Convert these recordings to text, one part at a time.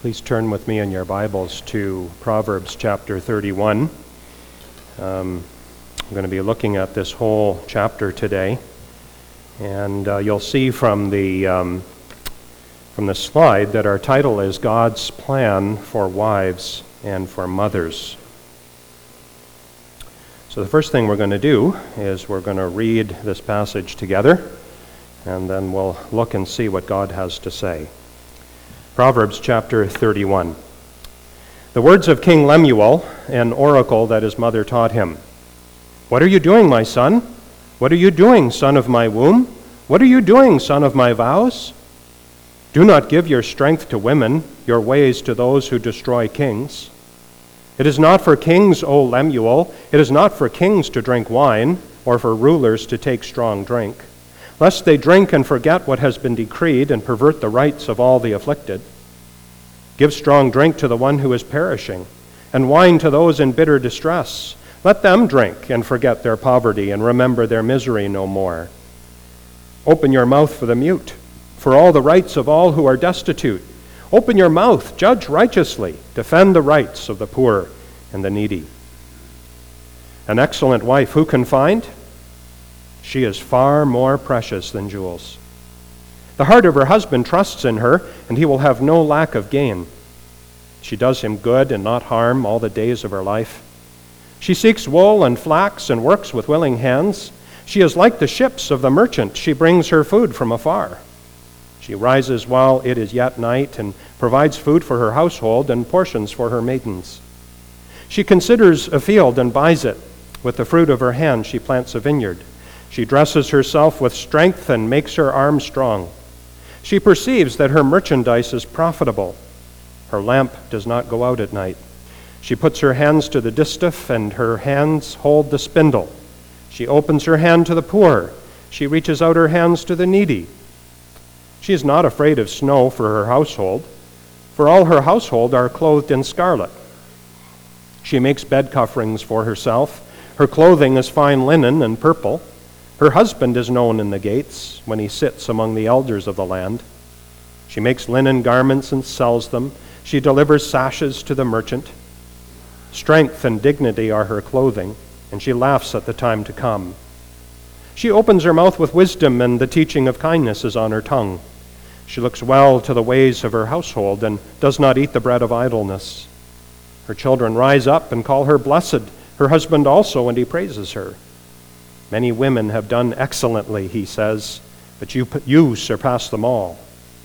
Please turn with me in your Bibles to Proverbs chapter 31. I'm going to be looking at this whole chapter today, and you'll see from the slide that our title is God's Plan for Wives and for Mothers. So the first thing we're going to do is we're going to read this passage together, and then we'll look and see what God has to say. Proverbs chapter 31. The words of King Lemuel, an oracle that his mother taught him. What are you doing, my son? What are you doing, son of my womb? What are you doing, son of my vows? Do not give your strength to women, your ways to those who destroy kings. It is not for kings, O Lemuel, it is not for kings to drink wine, or for rulers to take strong drink, lest they drink and forget what has been decreed and pervert the rights of all the afflicted. Give strong drink to the one who is perishing, and wine to those in bitter distress. Let them drink and forget their poverty and remember their misery no more. Open your mouth for the mute, for all the rights of all who are destitute. Open your mouth, judge righteously, defend the rights of the poor and the needy. An excellent wife who can find? She is far more precious than jewels. The heart of her husband trusts in her, and he will have no lack of gain. She does him good and not harm all the days of her life. She seeks wool and flax and works with willing hands. She is like the ships of the merchant. She brings her food from afar. She rises while it is yet night and provides food for her household and portions for her maidens. She considers a field and buys it. With the fruit of her hand she plants a vineyard. She dresses herself with strength and makes her arm strong. She perceives that her merchandise is profitable. Her lamp does not go out at night. She puts her hands to the distaff, and her hands hold the spindle. She opens her hand to the poor. She reaches out her hands to the needy. She is not afraid of snow for her household, for all her household are clothed in scarlet. She makes bed coverings for herself. Her clothing is fine linen and purple. Her husband is known in the gates when he sits among the elders of the land. She makes linen garments and sells them. She delivers sashes to the merchant. Strength and dignity are her clothing, and she laughs at the time to come. She opens her mouth with wisdom, and the teaching of kindness is on her tongue. She looks well to the ways of her household and does not eat the bread of idleness. Her children rise up and call her blessed, her husband also, and he praises her. Many women have done excellently, he says, but you surpass them all.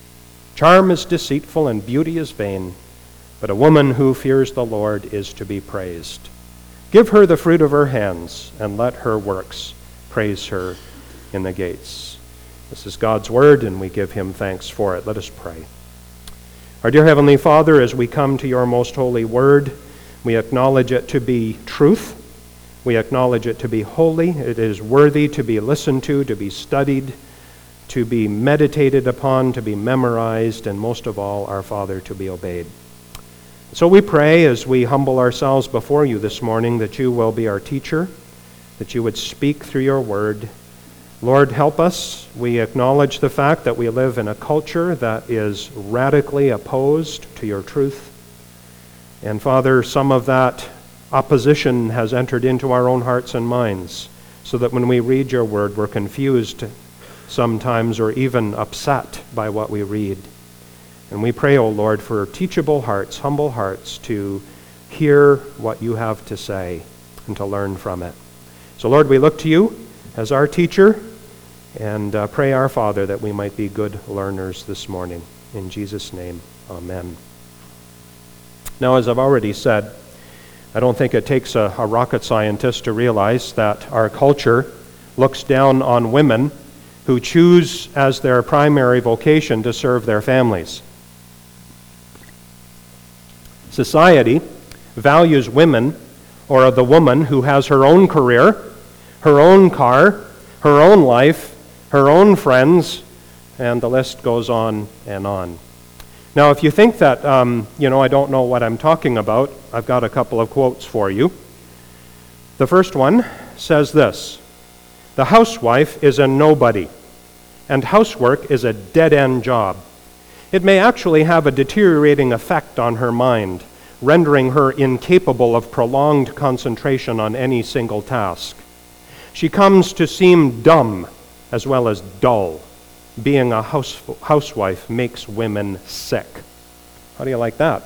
Charm is deceitful and beauty is vain, but a woman who fears the Lord is to be praised. Give her the fruit of her hands, and let her works praise her in the gates. This is God's word, and we give him thanks for it. Let us pray. Our dear Heavenly Father, as we come to your most holy word, we acknowledge it to be truth. We acknowledge it to be holy. It is worthy to be listened to be studied, to be meditated upon, to be memorized, and most of all, our Father, to be obeyed. So we pray as we humble ourselves before you this morning that you will be our teacher, that you would speak through your word. Lord, help us. We acknowledge the fact that we live in a culture that is radically opposed to your truth. And Father, some of that opposition has entered into our own hearts and minds, so that when we read your word, we're confused sometimes or even upset by what we read. And we pray, O Lord, for teachable hearts, humble hearts, to hear what you have to say and to learn from it. So, Lord, we look to you as our teacher and pray, our Father, that we might be good learners this morning. In Jesus' name, amen. Now, as I've already said, I don't think it takes a rocket scientist to realize that our culture looks down on women who choose as their primary vocation to serve their families. Society values women, or the woman who has her own career, her own car, her own life, her own friends, and the list goes on and on. Now, if you think that, I don't know what I'm talking about, I've got a couple of quotes for you. The first one says this: "The housewife is a nobody, and housework is a dead-end job. It may actually have a deteriorating effect on her mind, rendering her incapable of prolonged concentration on any single task. She comes to seem dumb as well as dull. Being a housewife makes women sick. How do you like that?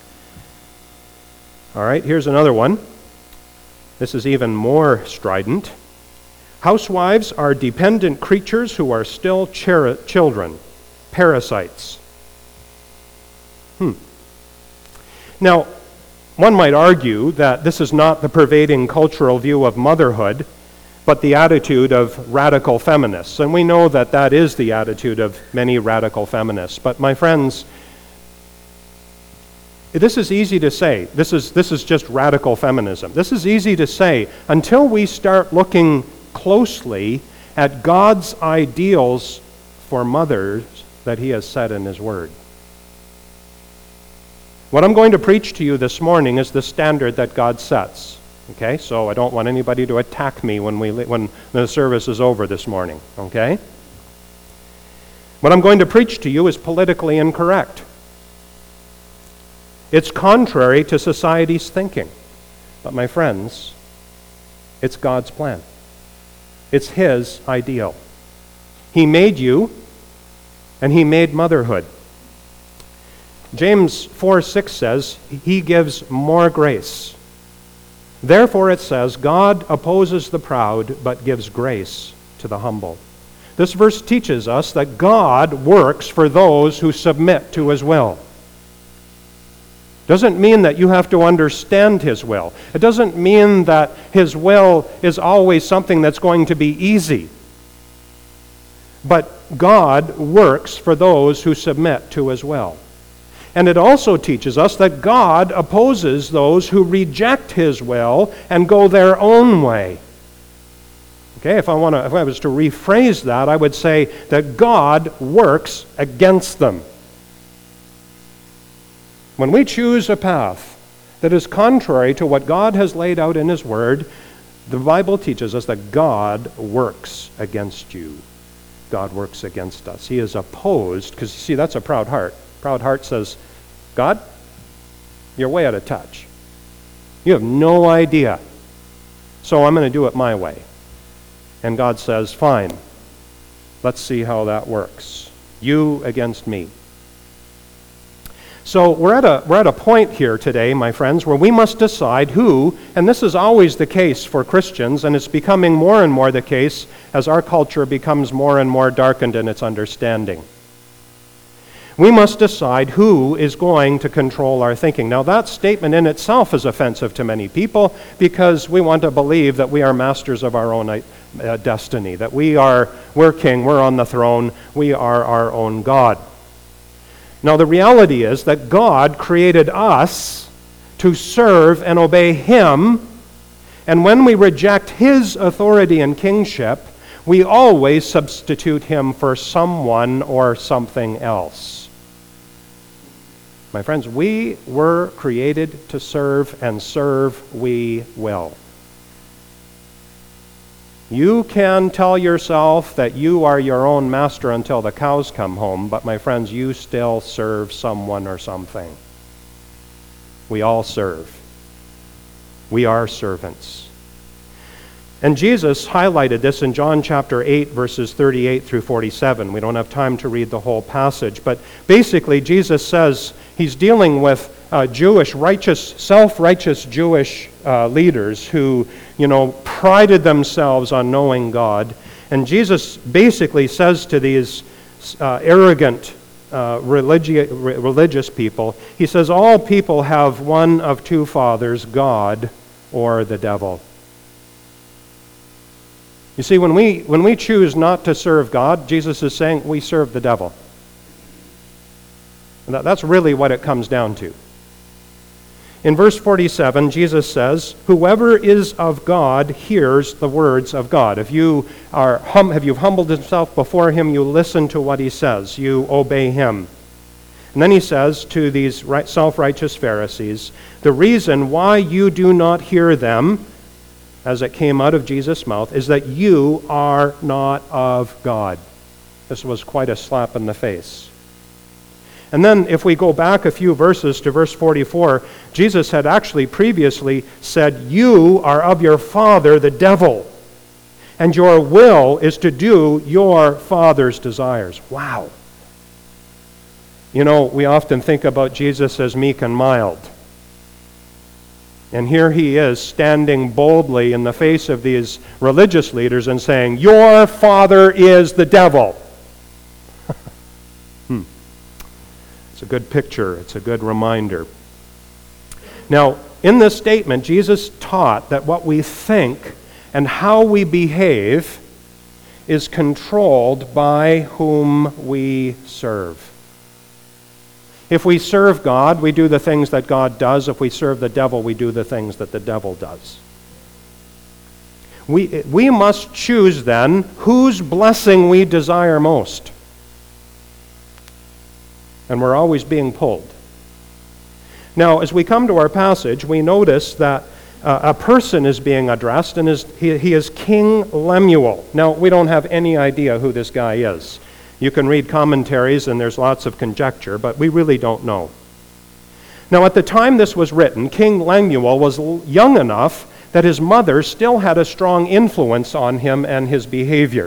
All right, here's another one. This is even more strident. Housewives are dependent creatures who are still children, parasites. Now, one might argue that this is not the pervading cultural view of motherhood, but the attitude of radical feminists. And we know that that is the attitude of many radical feminists. But my friends, this is easy to say. This is just radical feminism. This is easy to say until we start looking closely at God's ideals for mothers that He has set in His Word. What I'm going to preach to you this morning is the standard that God sets. Okay, so I don't want anybody to attack me when the service is over this morning. Okay? What I'm going to preach to you is politically incorrect. It's contrary to society's thinking. But my friends, it's God's plan. It's His ideal. He made you, and He made motherhood. James 4:6 says, He gives more grace. Therefore it says, God opposes the proud, but gives grace to the humble. This verse teaches us that God works for those who submit to His will. Doesn't mean that you have to understand His will. It doesn't mean that His will is always something that's going to be easy. But God works for those who submit to His will. And it also teaches us that God opposes those who reject His will and go their own way. Okay, if I was to rephrase that, I would say that God works against them. When we choose a path that is contrary to what God has laid out in His Word, the Bible teaches us that God works against you. God works against us. He is opposed, because you see, that's a proud heart. Proud heart says, God, you're way out of touch. You have no idea. So I'm going to do it my way. And God says, fine. Let's see how that works. You against me. So we're at a point here today, my friends, where we must decide who, and this is always the case for Christians, and it's becoming more and more the case as our culture becomes more and more darkened in its understanding. We must decide who is going to control our thinking. Now, that statement in itself is offensive to many people because we want to believe that we are masters of our own destiny, that we're king, we're on the throne, we are our own God. Now, the reality is that God created us to serve and obey Him, and when we reject His authority and kingship, we always substitute Him for someone or something else. My friends, we were created to serve, and serve we will. You can tell yourself that you are your own master until the cows come home, but my friends, you still serve someone or something. We all serve. We are servants. And Jesus highlighted this in John chapter 8, verses 38 through 47. We don't have time to read the whole passage, but basically Jesus says He's dealing with self-righteous Jewish leaders who, prided themselves on knowing God. And Jesus basically says to these arrogant religious people, He says, all people have one of two fathers, God or the devil. You see, when we choose not to serve God, Jesus is saying we serve the devil. And that's really what it comes down to. In verse 47, Jesus says, whoever is of God hears the words of God. If you have humbled yourself before Him, you listen to what He says. You obey Him. And then He says to these self-righteous Pharisees, the reason why you do not hear them, as it came out of Jesus' mouth, is that you are not of God. This was quite a slap in the face. And then if we go back a few verses to verse 44, Jesus had actually previously said, "You are of your father, the devil, and your will is to do your father's desires." Wow. You know, we often think about Jesus as meek and mild. And here he is standing boldly in the face of these religious leaders and saying, "Your father is the devil." It's a good picture. It's a good reminder. Now, in this statement, Jesus taught that what we think and how we behave is controlled by whom we serve. If we serve God, we do the things that God does. If we serve the devil, we do the things that the devil does. We must choose then whose blessing we desire most. And we're always being pulled. Now, as we come to our passage, we notice that a person is being addressed, and he is King Lemuel. Now, we don't have any idea who this guy is. You can read commentaries, and there's lots of conjecture, but we really don't know. Now, at the time this was written, King Lemuel was young enough that his mother still had a strong influence on him and his behavior.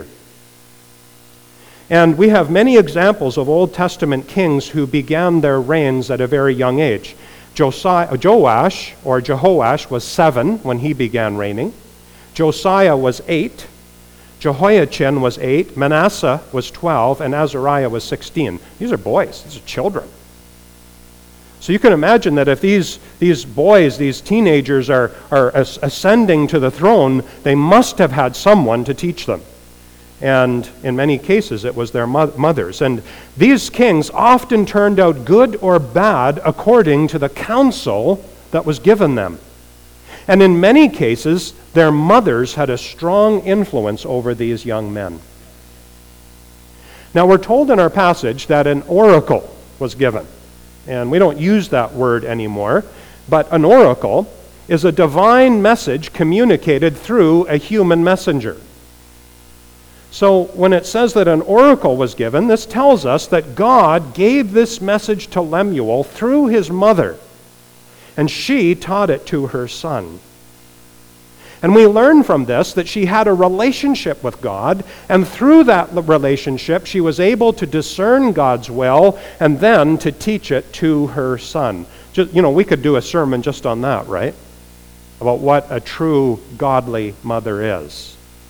And we have many examples of Old Testament kings who began their reigns at a very young age. Joash was 7 when he began reigning. Josiah was 8. Jehoiachin was 8. Manasseh was 12. And Azariah was 16. These are boys. These are children. So you can imagine that if these boys, these teenagers are ascending to the throne, they must have had someone to teach them. And in many cases, it was their mothers. And these kings often turned out good or bad according to the counsel that was given them. And in many cases, their mothers had a strong influence over these young men. Now, we're told in our passage that an oracle was given. And we don't use that word anymore, but an oracle is a divine message communicated through a human messenger. So when it says that an oracle was given, this tells us that God gave this message to Lemuel through his mother, and she taught it to her son. And we learn from this that she had a relationship with God, and through that relationship, she was able to discern God's will and then to teach it to her son. We could do a sermon just on that, right? About what a true godly mother is.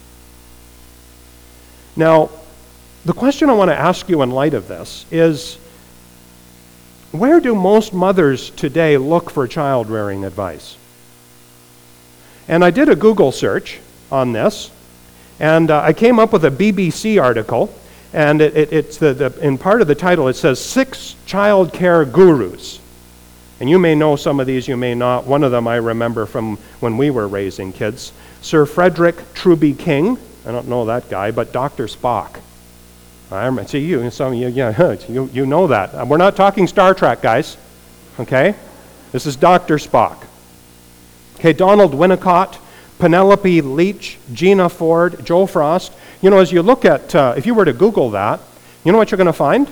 Now, the question I want to ask you in light of this is, where do most mothers today look for child-rearing advice? And I did a Google search on this, and I came up with a BBC article, and it's in part of the title it says 6 child care gurus. And you may know some of these, you may not. One of them I remember from when we were raising kids. Sir Frederick Truby King. I don't know that guy, but Dr. Spock. See, some of you, you know that. We're not talking Star Trek, guys. Okay? This is Dr. Spock. Okay, Donald Winnicott, Penelope Leach, Gina Ford, Joe Frost. As you look at, if you were to Google that, you know what you're going to find?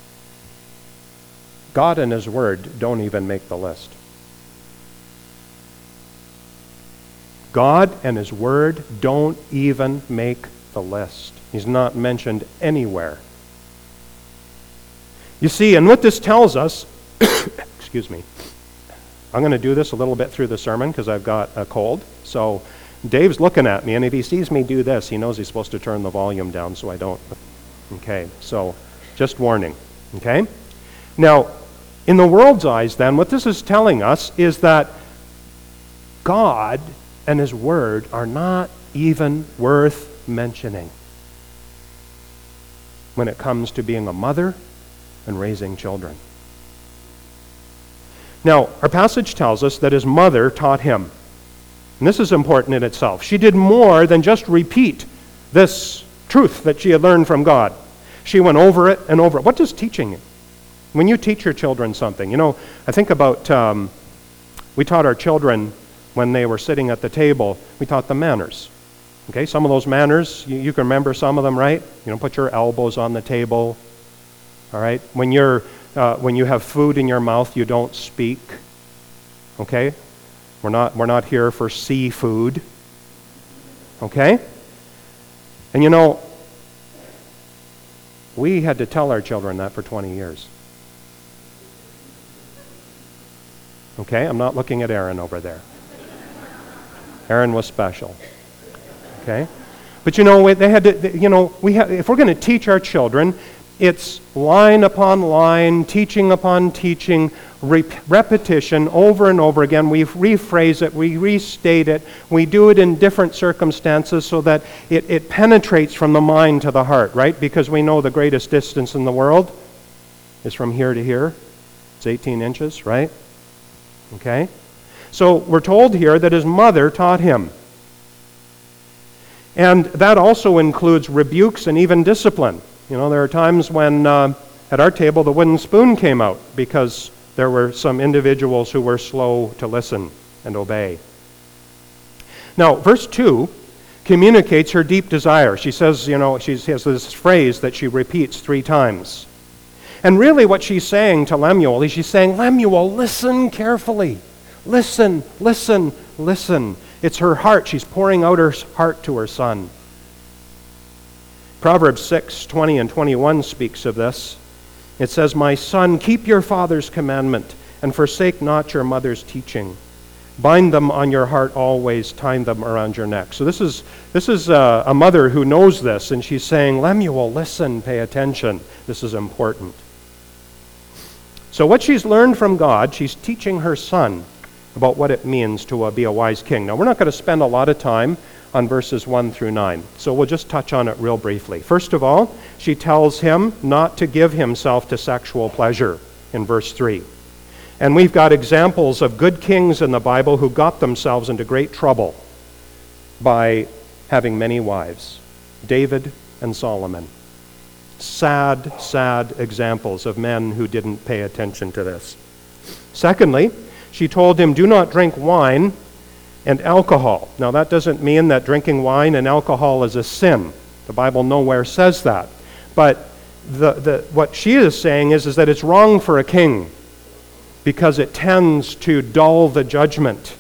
God and His Word don't even make the list. God and His Word don't even make the list. He's not mentioned anywhere. You see, and what this tells us, excuse me, I'm going to do this a little bit through the sermon because I've got a cold. So Dave's looking at me, and if he sees me do this, he knows he's supposed to turn the volume down so I don't. Okay, so just warning. Okay? Now, in the world's eyes then, what this is telling us is that God and His Word are not even worth mentioning when it comes to being a mother and raising children. Now, our passage tells us that his mother taught him. And this is important in itself. She did more than just repeat this truth that she had learned from God. She went over it and over it. What does teaching mean? When you teach your children something, I think about, we taught our children when they were sitting at the table, we taught them manners. Okay, some of those manners, you can remember some of them, right? Put your elbows on the table. All right, when you're when you have food in your mouth, you don't speak. Okay? We're not here for seafood. Okay? And you know, we had to tell our children that for 20 years. Okay? I'm not looking at Aaron over there. Aaron was special. Okay? But you know, they had to, you know, if we're going to teach our children, it's line upon line, teaching upon teaching, repetition over and over again. We rephrase it, we restate it, we do it in different circumstances so that it penetrates from the mind to the heart, right? Because we know the greatest distance in the world is from here to here. It's 18 inches, right? Okay? So we're told here that his mother taught him. And that also includes rebukes and even discipline. You know, there are times when at our table the wooden spoon came out because there were some individuals who were slow to listen and obey. Now, verse 2 communicates her deep desire. She says, you know, she has this phrase that she repeats 3 times. And really what she's saying to Lemuel is she's saying, Lemuel, listen carefully. Listen, listen, listen. It's her heart. She's pouring out her heart to her son. Proverbs 6:20 and 21 speaks of this. It says, my son, keep your father's commandment and forsake not your mother's teaching. Bind them on your heart always, tie them around your neck. So this is a mother who knows this, and she's saying, Lemuel, listen, pay attention. This is important. So what she's learned from God, she's teaching her son about what it means to be a wise king. Now, we're not going to spend a lot of time on verses 1 through 9, so we'll just touch on it real briefly. First of all, she tells him not to give himself to sexual pleasure in verse 3. And we've got examples of good kings in the Bible who got themselves into great trouble by having many wives. David and Solomon. Sad, sad examples of men who didn't pay attention to this. Secondly, she told him, do not drink wine and alcohol. Now, that doesn't mean that drinking wine and alcohol is a sin. The Bible nowhere says that. But what she is saying is that it's wrong for a king because it tends to dull the judgment.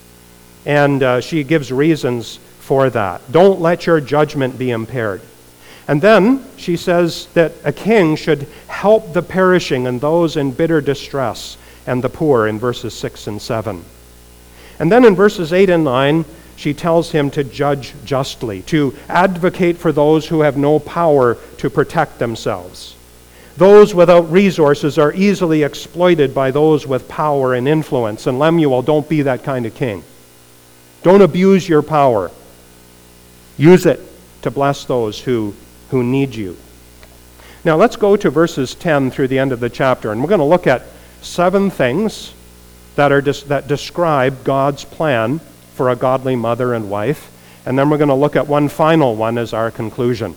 And she gives reasons for that. Don't let your judgment be impaired. And then she says that a king should help the perishing and those in bitter distress and the poor in verses 6 and 7. And then in verses 8 and 9, she tells him to judge justly, to advocate for those who have no power to protect themselves. Those without resources are easily exploited by those with power and influence. And Lemuel, don't be that kind of king. Don't abuse your power. Use it to bless those who need you. Now let's go to verses 10 through the end of the chapter, and we're going to look at 7 things that describe God's plan for a godly mother and wife, and then we're going to look at one final one as our conclusion.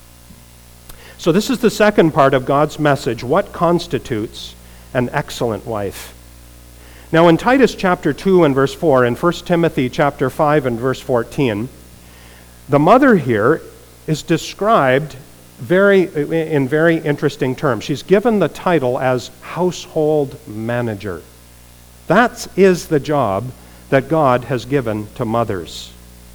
So this is the second part of God's message, what constitutes an excellent wife. Now in Titus chapter 2 and verse 4, and 1 Timothy chapter 5 and verse 14, the mother here is described in very interesting terms. She's given the title as household manager. That is the job that God has given to mothers.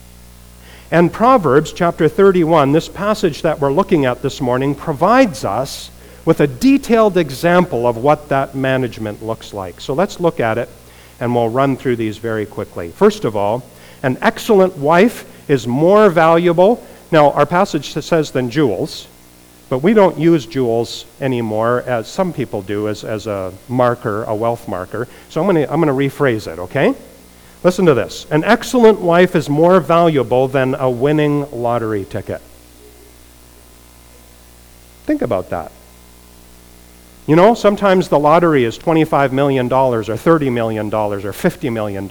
And Proverbs chapter 31, this passage that we're looking at this morning, provides us with a detailed example of what that management looks like. So let's look at it, and we'll run through these very quickly. First of all, an excellent wife is more valuable. Now, our passage says than jewels, but we don't use jewels anymore, as some people do, as a marker, a wealth marker. So I'm going to rephrase it, okay? Listen to this. An excellent wife is more valuable than a winning lottery ticket. Think about that. You know, sometimes the lottery is $25 million or $30 million or $50 million.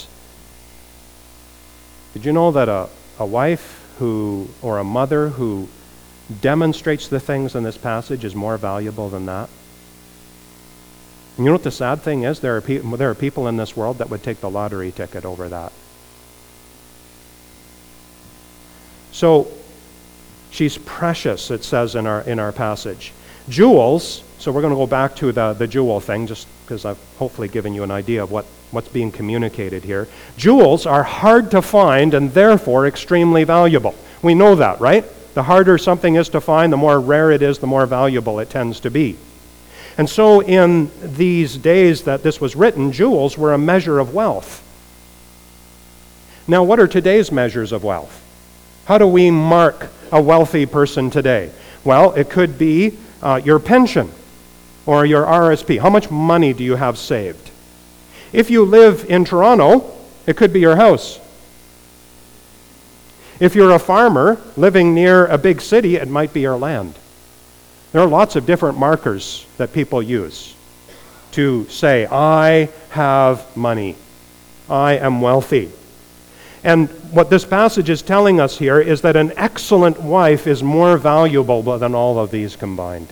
Did you know that a wife or a mother who demonstrates the things in this passage is more valuable than that? And you know what the sad thing is? There are people in this world that would take the lottery ticket over that. So she's precious, it says in our passage. Jewels, so we're going to go back to the jewel thing, just because I've hopefully given you an idea of what's being communicated here. Jewels are hard to find and therefore extremely valuable. We know that, right? The harder something is to find, the more rare it is, the more valuable it tends to be. And so in these days that this was written, jewels were a measure of wealth. Now, what are today's measures of wealth? How do we mark a wealthy person today? Well, it could be your pension or your RSP. How much money do you have saved? If you live in Toronto, it could be your house. If you're a farmer living near a big city, it might be your land. There are lots of different markers that people use to say, I have money. I am wealthy. And what this passage is telling us here is that an excellent wife is more valuable than all of these combined.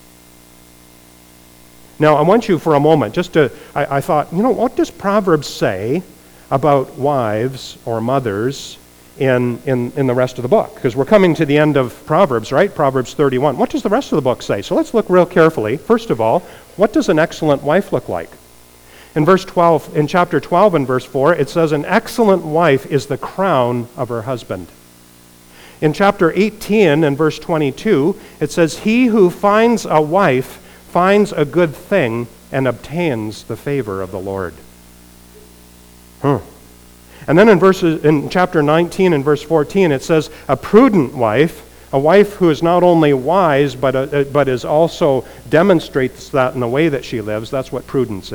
Now, I want you for a moment I thought, what does Proverbs say about wives or mothers in the rest of the book? Because we're coming to the end of Proverbs, right? Proverbs 31. What does the rest of the book say? So let's look real carefully. First of all, what does an excellent wife look like? In chapter 12 and verse 4, it says, an excellent wife is the crown of her husband. In chapter 18 and verse 22, it says, he who finds a wife finds a good thing and obtains the favor of the Lord. And then in chapter 19 and verse 14, it says, a prudent wife, a wife who is not only wise, but is also demonstrates that in the way that she lives, that's what prudence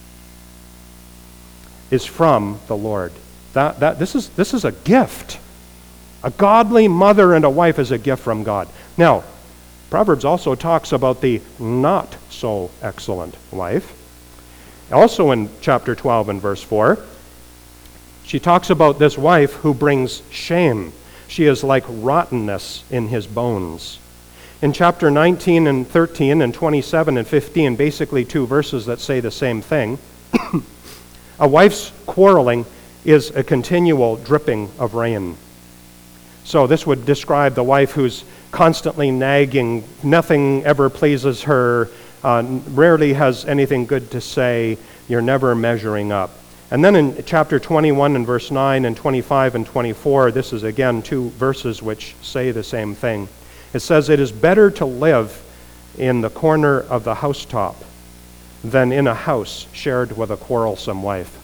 is from the Lord. This is a gift. A godly mother and a wife is a gift from God. Now, Proverbs also talks about the not so excellent wife. Also in chapter 12 and verse 4, she talks about this wife who brings shame. She is like rottenness in his bones. In chapter 19 and 13 and 27 and 15, basically two verses that say the same thing, a wife's quarreling is a continual dripping of rain. So this would describe the wife who's constantly nagging, nothing ever pleases her, rarely has anything good to say, you're never measuring up. And then in chapter 21 and verse 9 and 25 and 24, this is again two verses which say the same thing. It says, it is better to live in the corner of the housetop than in a house shared with a quarrelsome wife.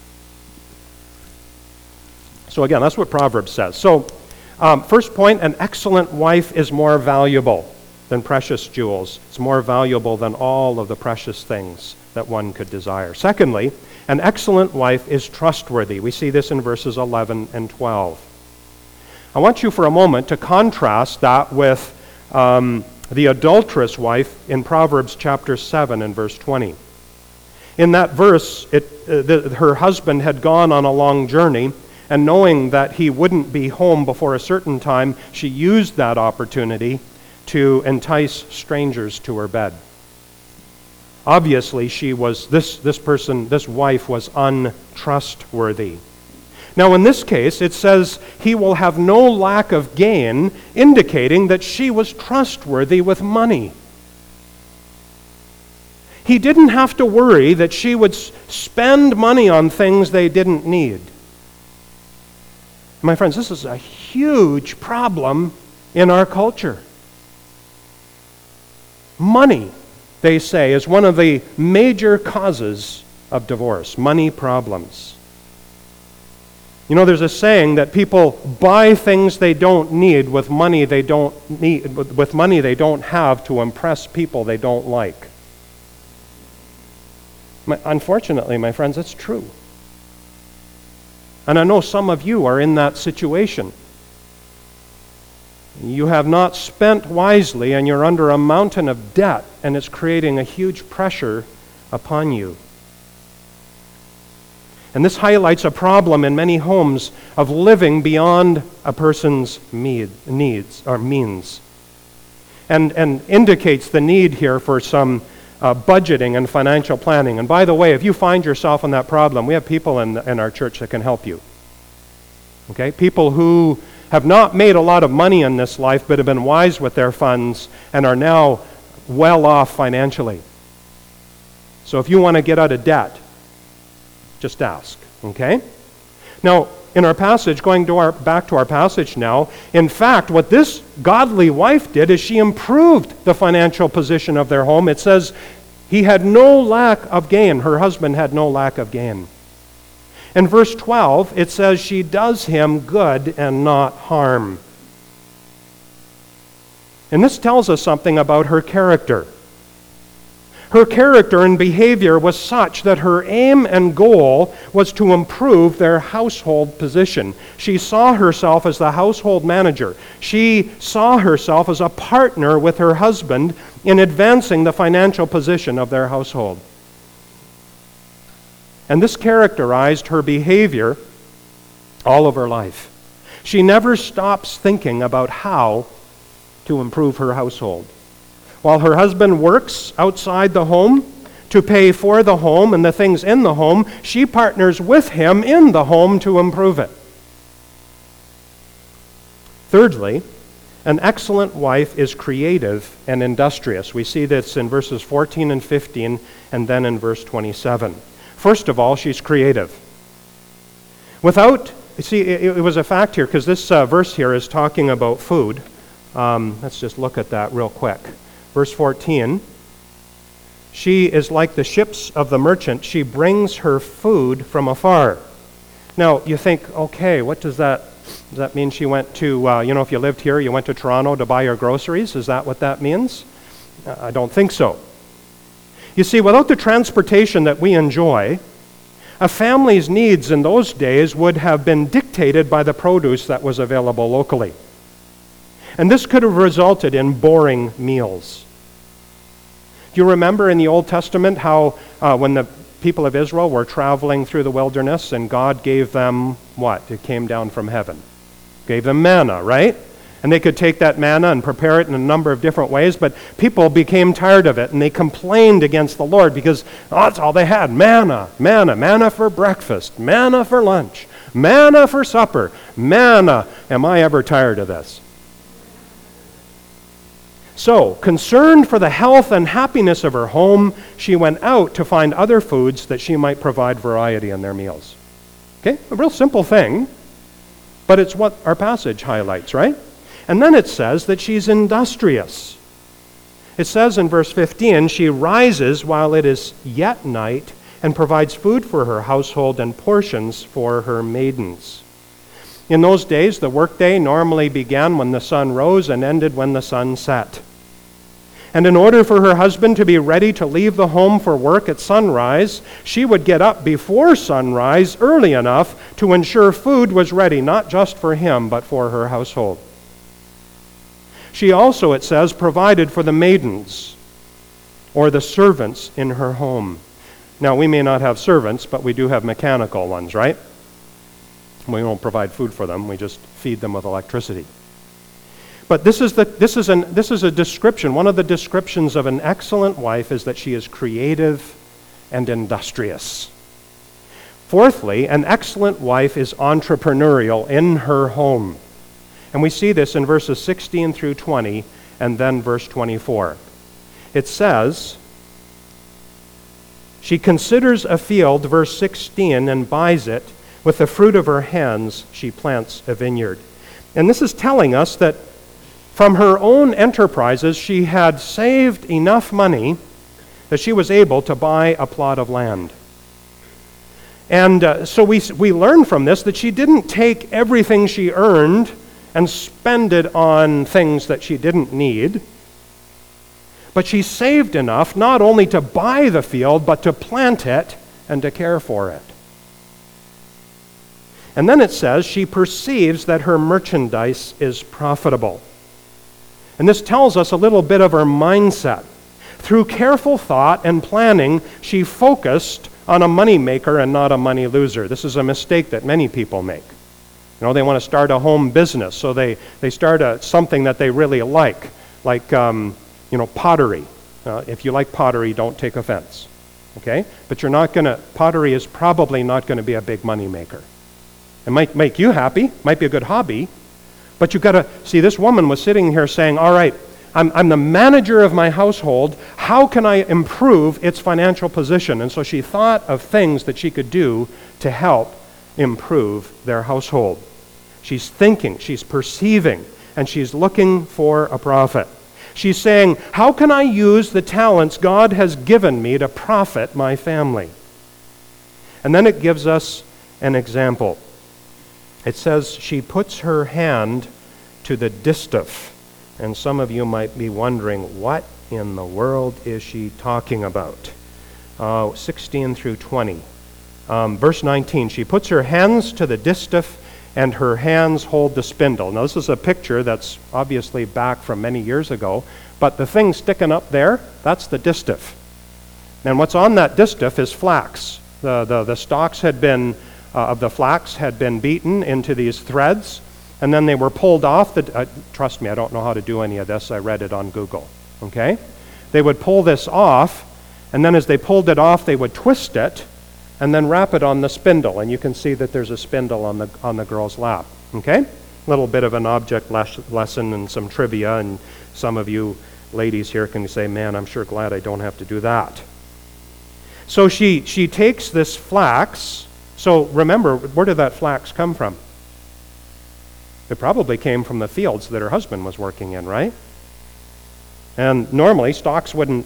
So again, that's what Proverbs says. So first point, an excellent wife is more valuable than precious jewels. It's more valuable than all of the precious things that one could desire. Secondly, an excellent wife is trustworthy. We see this in verses 11 and 12. I want you for a moment to contrast that with the adulterous wife in Proverbs chapter 7 and verse 20. In that verse, her husband had gone on a long journey, and knowing that he wouldn't be home before a certain time, she used that opportunity to entice strangers to her bed. Obviously, this wife was untrustworthy. Now, in this case, it says he will have no lack of gain, indicating that she was trustworthy with money. He didn't have to worry that she would spend money on things they didn't need. My friends, this is a huge problem in our culture. Money, they say, is one of the major causes of divorce. Money problems. There's a saying that people buy things they don't need with money they don't have to impress people they don't like. Unfortunately, my friends, it's true. And I know some of you are in that situation. You have not spent wisely, and you're under a mountain of debt, and it's creating a huge pressure upon you. And this highlights a problem in many homes of living beyond a person's needs or means, and indicates the need here for some budgeting and financial planning. And by the way, if you find yourself in that problem, we have people in our church that can help you. Okay? People who have not made a lot of money in this life, but have been wise with their funds and are now well off financially. So if you want to get out of debt, just ask, okay? Now, in our passage, back to our passage now, in fact, what this godly wife did is she improved the financial position of their home. It says he had no lack of gain. Her husband had no lack of gain. In verse 12, it says she does him good and not harm. And this tells us something about her character. Her character and behavior was such that her aim and goal was to improve their household position. She saw herself as the household manager. She saw herself as a partner with her husband in advancing the financial position of their household. And this characterized her behavior all of her life. She never stops thinking about how to improve her household. While her husband works outside the home to pay for the home and the things in the home, she partners with him in the home to improve it. Thirdly, an excellent wife is creative and industrious. We see this in verses 14 and 15 and then in verse 27. First of all, she's creative. It was a fact here because this verse here is talking about food. Let's just look at that real quick. Verse 14, she is like the ships of the merchant. She brings her food from afar. Now, you think, okay, what does that mean? She went to, if you lived here, you went to Toronto to buy your groceries. Is that what that means? I don't think so. You see, without the transportation that we enjoy, a family's needs in those days would have been dictated by the produce that was available locally. And this could have resulted in boring meals. Do you remember in the Old Testament how when the people of Israel were traveling through the wilderness and God gave them what? It came down from heaven. Gave them manna, right? And they could take that manna and prepare it in a number of different ways, but people became tired of it and they complained against the Lord because that's all they had. Manna for breakfast, manna for lunch, manna for supper, manna. Am I ever tired of this? So, concerned for the health and happiness of her home, she went out to find other foods that she might provide variety in their meals. Okay, a real simple thing, but it's what our passage highlights, right? And then it says that she's industrious. It says in verse 15, she rises while it is yet night and provides food for her household and portions for her maidens. In those days, the workday normally began when the sun rose and ended when the sun set. And in order for her husband to be ready to leave the home for work at sunrise, she would get up before sunrise early enough to ensure food was ready, not just for him, but for her household. She also, it says, provided for the maidens or the servants in her home. Now, we may not have servants, but we do have mechanical ones, right? We don't provide food for them. We just feed them with electricity. But this is a description. One of the descriptions of an excellent wife is that she is creative and industrious. Fourthly, an excellent wife is entrepreneurial in her home. And we see this in verses 16 through 20 and then verse 24. It says, she considers a field, verse 16, and buys it. With the fruit of her hands, she plants a vineyard. And this is telling us that from her own enterprises, she had saved enough money that she was able to buy a plot of land. And so we learn from this that she didn't take everything she earned and spend it on things that she didn't need, but she saved enough not only to buy the field, but to plant it and to care for it. And then it says she perceives that her merchandise is profitable. And this tells us a little bit of her mindset. Through careful thought and planning, she focused on a money maker and not a money loser. This is a mistake that many people make. You know, they want to start a home business, so they start something that they really like pottery. If you like pottery, don't take offense, okay? But pottery is probably not going to be a big money maker. It might make you happy, might be a good hobby, but you've got to see, this woman was sitting here saying, all right, I'm the manager of my household. How can I improve its financial position? And so she thought of things that she could do to help improve their household. She's thinking, she's perceiving, and she's looking for a profit. She's saying, how can I use the talents God has given me to profit my family? And then it gives us an example. It says she puts her hand to the distaff. And some of you might be wondering, what in the world is she talking about? 16 through 20. Verse 19, she puts her hands to the distaff and her hands hold the spindle. Now this is a picture that's obviously back from many years ago, but the thing sticking up there, that's the distaff. And what's on that distaff is flax. The stalks had been, of the flax had been beaten into these threads, and then they were pulled off. Trust me, I don't know how to do any of this. I read it on Google, okay? They would pull this off, and then as they pulled it off, they would twist it, and then wrap it on the spindle. And you can see that there's a spindle on the girl's lap, okay? A little bit of an object lesson and some trivia, and some of you ladies here can say, man, I'm sure glad I don't have to do that. So she takes this flax. So remember, where did that flax come from? It probably came from the fields that her husband was working in, right? And normally stalks wouldn't,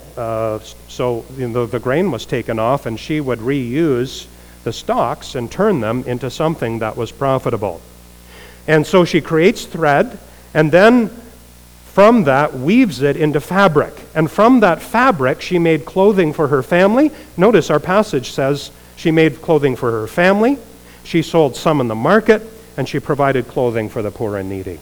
so the grain was taken off, and she would reuse the stalks and turn them into something that was profitable. And so she creates thread, and then from that weaves it into fabric. And from that fabric, she made clothing for her family. Notice our passage says she made clothing for her family, she sold some in the market, and she provided clothing for the poor and needy.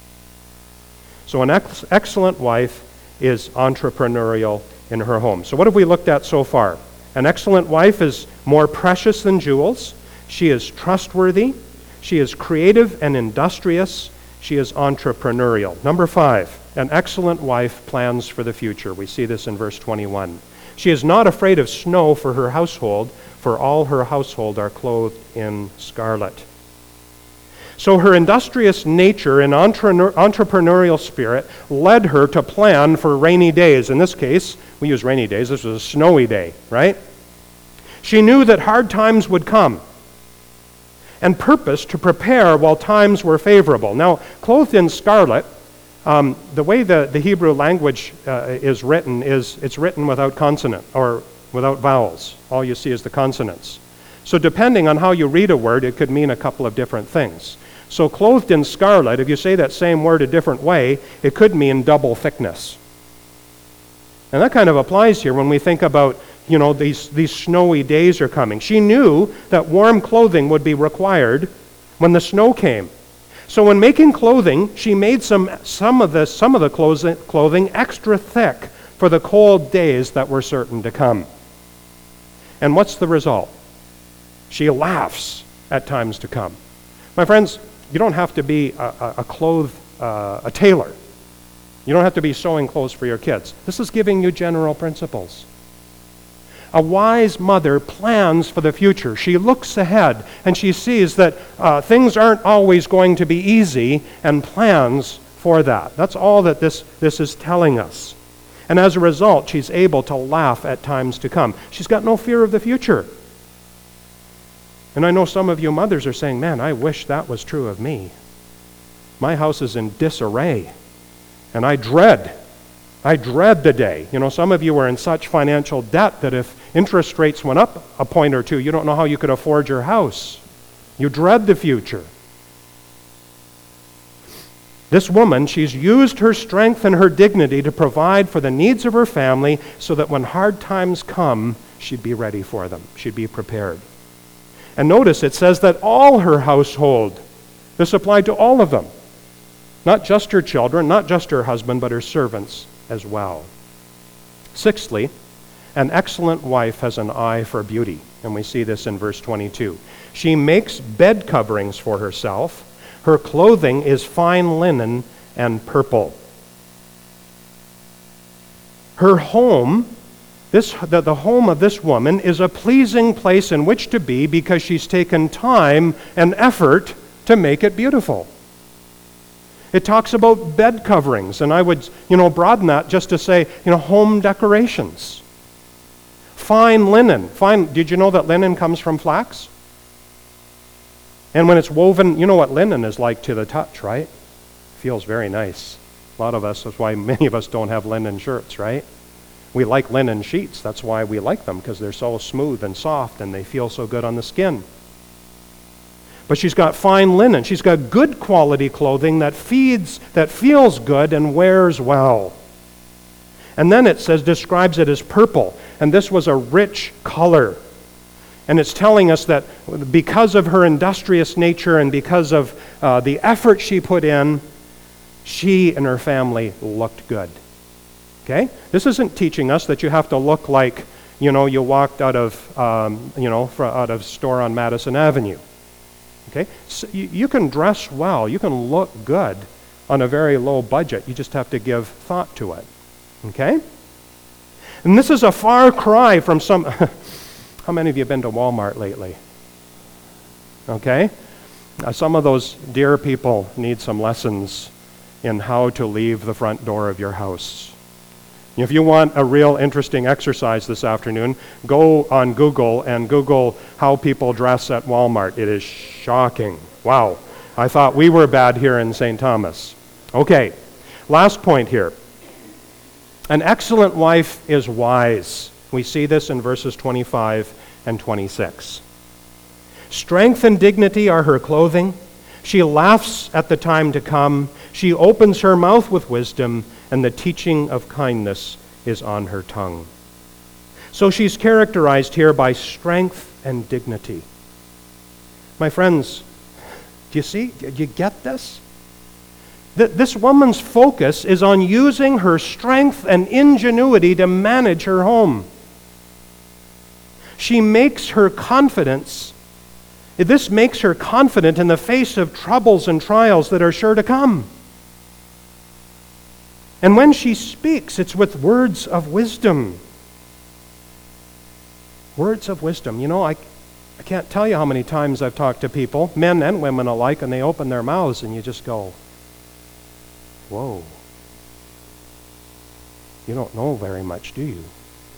So an excellent wife is entrepreneurial in her home. So what have we looked at so far? An excellent wife is more precious than jewels. She is trustworthy. She is creative and industrious. She is entrepreneurial. Number 5, an excellent wife plans for the future. We see this in verse 21. She is not afraid of snow for her household, for all her household are clothed in scarlet. So her industrious nature and entrepreneurial spirit led her to plan for rainy days. In this case, we use rainy days. This was a snowy day, right? She knew that hard times would come and purposed to prepare while times were favorable. Now, clothed in scarlet, the way the Hebrew language is written is it's written without consonant or without vowels. All you see is the consonants. So depending on how you read a word, it could mean a couple of different things. So clothed in scarlet, if you say that same word a different way, it could mean double thickness. And that kind of applies here when we think about, these snowy days are coming. She knew that warm clothing would be required when the snow came. So when making clothing, she made some of the clothing extra thick for the cold days that were certain to come. And what's the result? She laughs at times to come. My friends, you don't have to be a tailor. You don't have to be sewing clothes for your kids. This is giving you general principles. A wise mother plans for the future. She looks ahead and she sees that things aren't always going to be easy and plans for that. That's all that this is telling us. And as a result, she's able to laugh at times to come. She's got no fear of the future. And I know some of you mothers are saying, man, I wish that was true of me. My house is in disarray, and I dread the day. Some of you are in such financial debt that if interest rates went up a point or two, you don't know how you could afford your house. You dread the future. This woman, she's used her strength and her dignity to provide for the needs of her family so that when hard times come, she'd be ready for them. She'd be prepared. And notice it says that all her household, this applied to all of them. Not just her children, not just her husband, but her servants as well. Sixthly, an excellent wife has an eye for beauty. And we see this in verse 22. She makes bed coverings for herself. Her clothing is fine linen and purple. Her home, the home of this woman, is a pleasing place in which to be because she's taken time and effort to make it beautiful. It talks about bed coverings, and I would, broaden that just to say, home decorations. Fine linen. Did you know that linen comes from flax? And when it's woven, you know what linen is like to the touch, right? Feels very nice. A lot of us, that's why many of us don't have linen shirts, right? We like linen sheets. That's why we like them, because they're so smooth and soft and they feel so good on the skin. But she's got fine linen. She's got good quality clothing that feels good and wears well. And then it describes it as purple. And this was a rich color. And it's telling us that because of her industrious nature and because of the effort she put in, she and her family looked good. Okay? This isn't teaching us that you have to look like, you walked out of, out of store on Madison Avenue. Okay? So you can dress well. You can look good on a very low budget. You just have to give thought to it. Okay? And this is a far cry from some... How many of you have been to Walmart lately? Okay? Some of those dear people need some lessons in how to leave the front door of your house. If you want a real interesting exercise this afternoon, go on Google and Google how people dress at Walmart. It is shocking. Wow. I thought we were bad here in St. Thomas. Okay, last point here. An excellent wife is wise. We see this in verses 25 and 26. Strength and dignity are her clothing. She laughs at the time to come. She opens her mouth with wisdom, and the teaching of kindness is on her tongue. So she's characterized here by strength and dignity. My friends, do you see? Do you get this? This woman's focus is on using her strength and ingenuity to manage her home. This makes her confident in the face of troubles and trials that are sure to come. And when she speaks, it's with words of wisdom. Words of wisdom. I can't tell you how many times I've talked to people, men and women alike, and they open their mouths and you just go, whoa. You don't know very much, do you?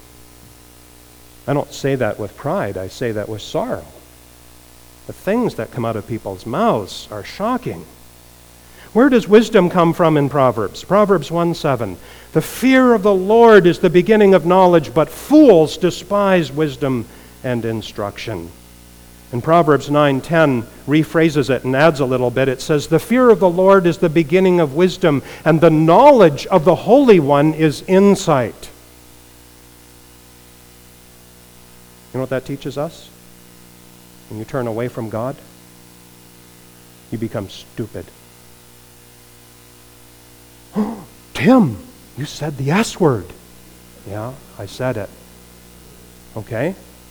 I don't say that with pride. I say that with sorrow. The things that come out of people's mouths are shocking. Where does wisdom come from in Proverbs? Proverbs 1:7. The fear of the Lord is the beginning of knowledge, but fools despise wisdom and instruction. And Proverbs 9:10 rephrases it and adds a little bit. It says, the fear of the Lord is the beginning of wisdom, and the knowledge of the Holy One is insight. You know what that teaches us? When you turn away from God, you become stupid. Tim, you said the S word. Yeah, I said it. Okay?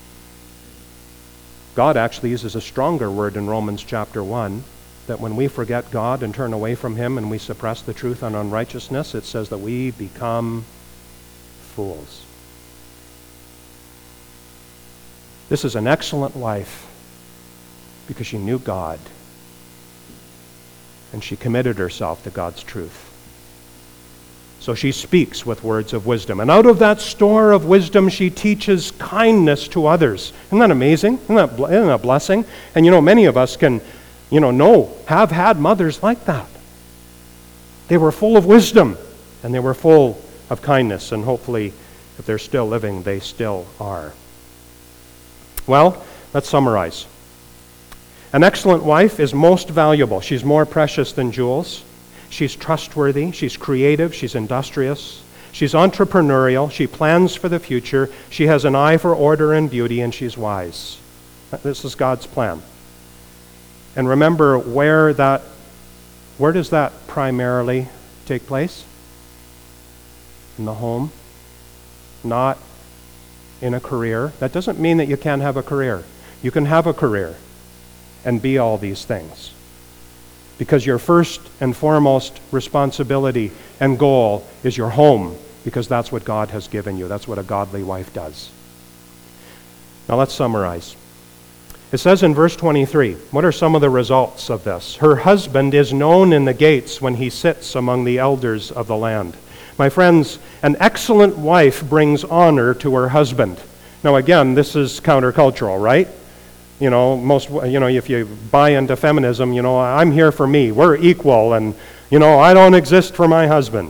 God actually uses a stronger word in Romans chapter 1, that when we forget God and turn away from Him and we suppress the truth and unrighteousness, it says that we become fools. This is an excellent wife because she knew God and she committed herself to God's truth. So she speaks with words of wisdom. And out of that store of wisdom, she teaches kindness to others. Isn't that amazing? Isn't that a blessing? And many of us can, have had mothers like that. They were full of wisdom and they were full of kindness. And hopefully, if they're still living, they still are. Well, let's summarize. An excellent wife is most valuable. She's more precious than jewels. She's trustworthy, she's creative, she's industrious, she's entrepreneurial, she plans for the future, she has an eye for order and beauty, and she's wise. This is God's plan. And remember, where does that primarily take place? In the home, not in a career. That doesn't mean that you can't have a career. You can have a career and be all these things. Because your first and foremost responsibility and goal is your home, because that's what God has given you. That's what a godly wife does. Now let's summarize. It says in verse 23, what are some of the results of this? Her husband is known in the gates when he sits among the elders of the land. My friends, an excellent wife brings honor to her husband. Now again, this is countercultural, right? If you buy into feminism, I'm here for me. We're equal, and, I don't exist for my husband.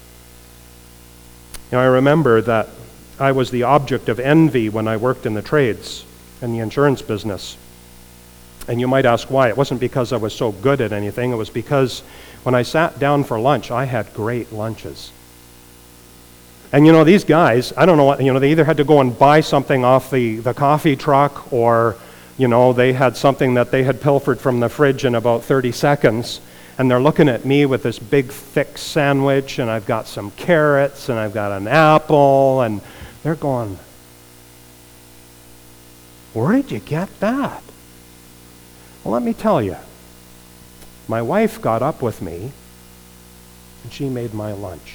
I remember that I was the object of envy when I worked in the trades and the insurance business. And you might ask why. It wasn't because I was so good at anything. It was because when I sat down for lunch, I had great lunches. And these guys, I don't know what, they either had to go and buy something off the coffee truck, or, they had something that they had pilfered from the fridge in about 30 seconds. And they're looking at me with this big, thick sandwich, and I've got some carrots, and I've got an apple, and they're going, where did you get that? Well, let me tell you. My wife got up with me, and she made my lunch.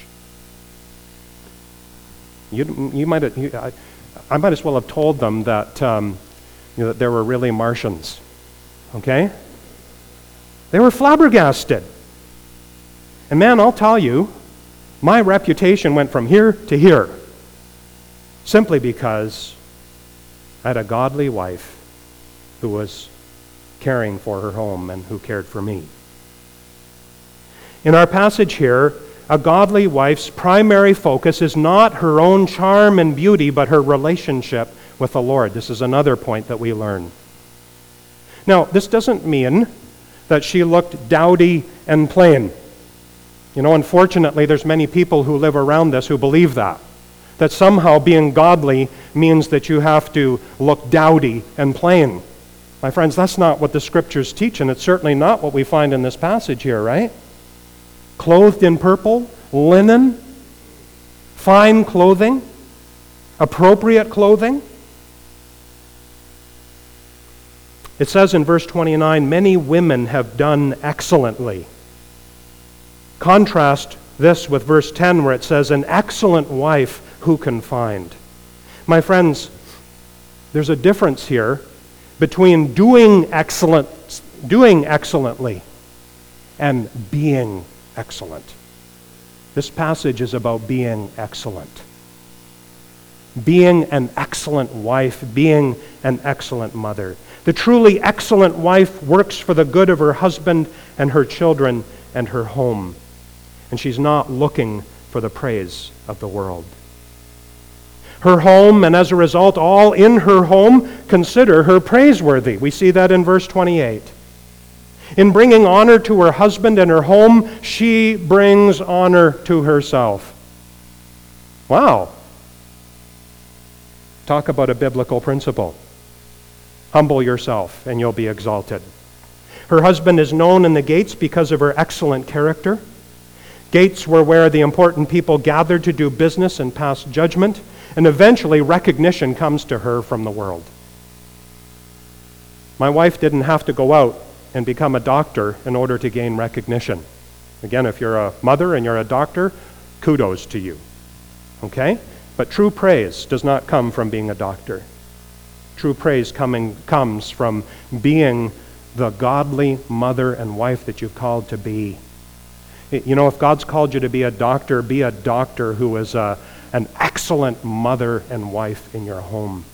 I might as well have told them that that there were really Martians. Okay? They were flabbergasted. And man, I'll tell you, my reputation went from here to here simply because I had a godly wife who was caring for her home and who cared for me. In our passage here, a godly wife's primary focus is not her own charm and beauty, but her relationship with the Lord. This is another point that we learn. Now, this doesn't mean that she looked dowdy and plain. Unfortunately, there's many people who live around this who believe that somehow being godly means that you have to look dowdy and plain. My friends, that's not what the Scriptures teach, and it's certainly not what we find in this passage here, right? Clothed in purple, linen, fine clothing, appropriate clothing. It says in verse 29, many women have done excellently. Contrast this with verse 10 where it says, an excellent wife who can find. My friends, there's a difference here between doing excellently and being excellent. This passage is about being excellent. Being an excellent wife, being an excellent mother. The truly excellent wife works for the good of her husband and her children and her home. And she's not looking for the praise of the world. Her home, and as a result, all in her home, consider her praiseworthy. We see that in verse 28. In bringing honor to her husband and her home, she brings honor to herself. Wow. Talk about a biblical principle. Humble yourself, and you'll be exalted. Her husband is known in the gates because of her excellent character. Gates were where the important people gathered to do business and pass judgment, and eventually recognition comes to her from the world. My wife didn't have to go out and become a doctor in order to gain recognition. Again, if you're a mother and you're a doctor, kudos to you. Okay? But true praise does not come from being a doctor. True praise comes from being the godly mother and wife that you've called to be. If God's called you to be a doctor who is an excellent mother and wife in your home.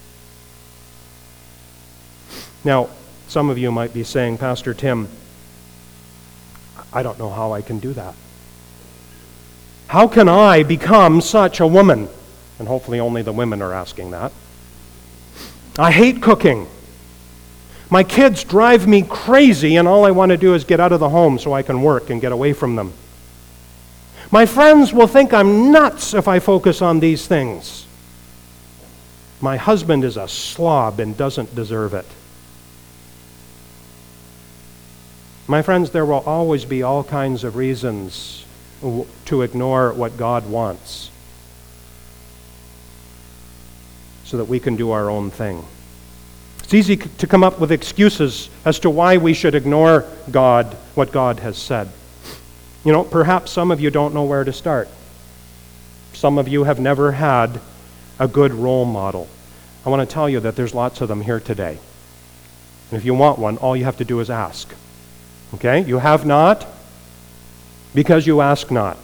Now, some of you might be saying, Pastor Tim, I don't know how I can do that. How can I become such a woman? And hopefully only the women are asking that. I hate cooking. My kids drive me crazy, and all I want to do is get out of the home so I can work and get away from them. My friends will think I'm nuts if I focus on these things. My husband is a slob and doesn't deserve it. My friends, there will always be all kinds of reasons to ignore what God wants so that we can do our own thing. It's easy to come up with excuses as to why we should ignore God, what God has said. Perhaps some of you don't know where to start. Some of you have never had a good role model. I want to tell you that there's lots of them here today. And if you want one, all you have to do is ask. Okay? You have not because you ask not.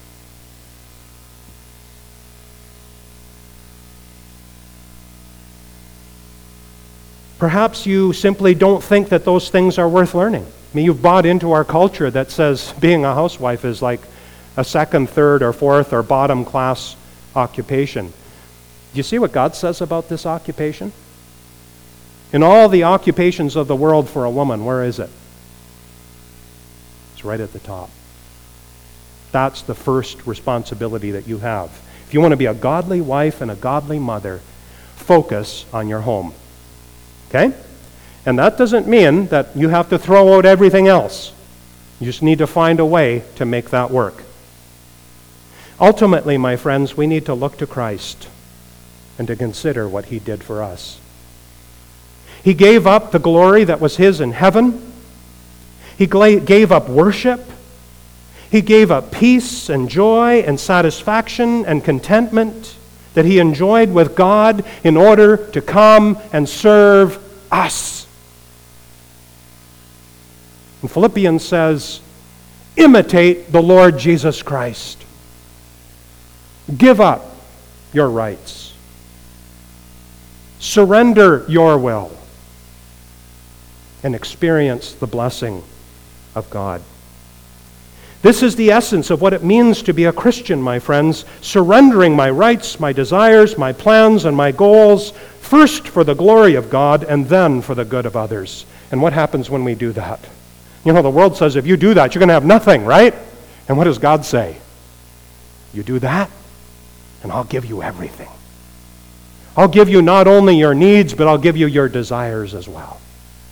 Perhaps you simply don't think that those things are worth learning. I mean, you've bought into our culture that says being a housewife is like a second, third, or fourth, or bottom class occupation. Do you see what God says about this occupation? In all the occupations of the world for a woman, where is it? It's right at the top. That's the first responsibility that you have. If you want to be a godly wife and a godly mother, focus on your home. Okay? And that doesn't mean that you have to throw out everything else. You just need to find a way to make that work. Ultimately, my friends, we need to look to Christ and to consider what He did for us. He gave up the glory that was His in heaven. He gave up worship. He gave up peace and joy and satisfaction and contentment that He enjoyed with God in order to come and serve us. And Philippians says, imitate the Lord Jesus Christ. Give up your rights. Surrender your will. And experience the blessing of God. This is the essence of what it means to be a Christian, my friends. Surrendering my rights, my desires, my plans, and my goals, first for the glory of God and then for the good of others. And what happens when we do that? You know, the world says if you do that, you're going to have nothing, right? And what does God say? You do that, and I'll give you everything. I'll give you not only your needs, but I'll give you your desires as well.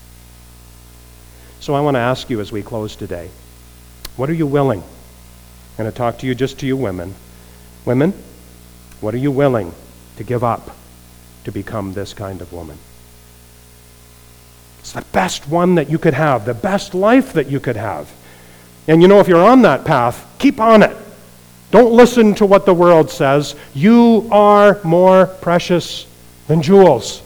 So I want to ask you as we close today, what are you willing? I'm going to talk to you, just to you women. Women, what are you willing to give up to become this kind of woman? It's the best one that you could have, the best life that you could have. And you know, if you're on that path, keep on it. Don't listen to what the world says. You are more precious than jewels.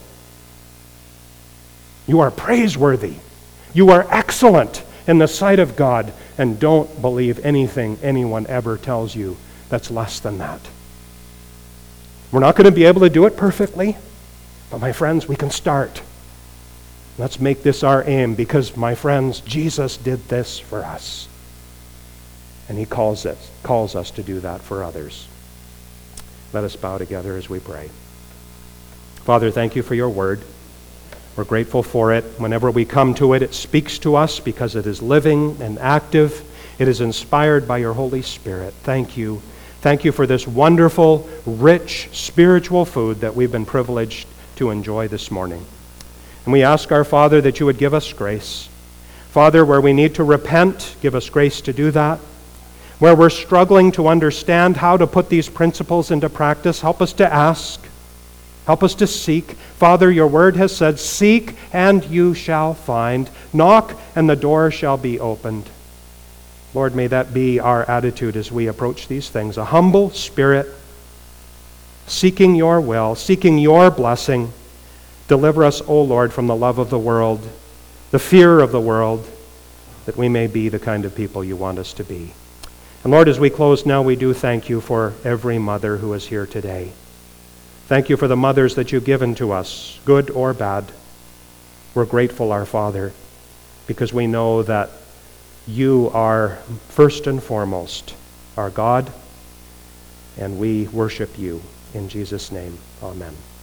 You are praiseworthy. You are excellent in the sight of God, and don't believe anything anyone ever tells you that's less than that. We're not going to be able to do it perfectly, but my friends, we can start. Let's make this our aim, because my friends, Jesus did this for us. And He calls us to do that for others. Let us bow together as we pray. Father, thank you for your word. We're grateful for it. Whenever we come to it, it speaks to us because it is living and active. It is inspired by your Holy Spirit. Thank you. Thank you for this wonderful, rich, spiritual food that we've been privileged to enjoy this morning. And we ask our Father that you would give us grace. Father, where we need to repent, give us grace to do that. Where we're struggling to understand how to put these principles into practice, help us to ask. Help us to seek. Father, your word has said, seek and you shall find. Knock and the door shall be opened. Lord, may that be our attitude as we approach these things. A humble spirit, seeking your will, seeking your blessing. Deliver us, O Lord, from the love of the world, the fear of the world, that we may be the kind of people you want us to be. And Lord, as we close now, we do thank you for every mother who is here today. Thank you for the mothers that you've given to us, good or bad. We're grateful, our Father, because we know that you are first and foremost our God, and we worship you. In Jesus' name, amen.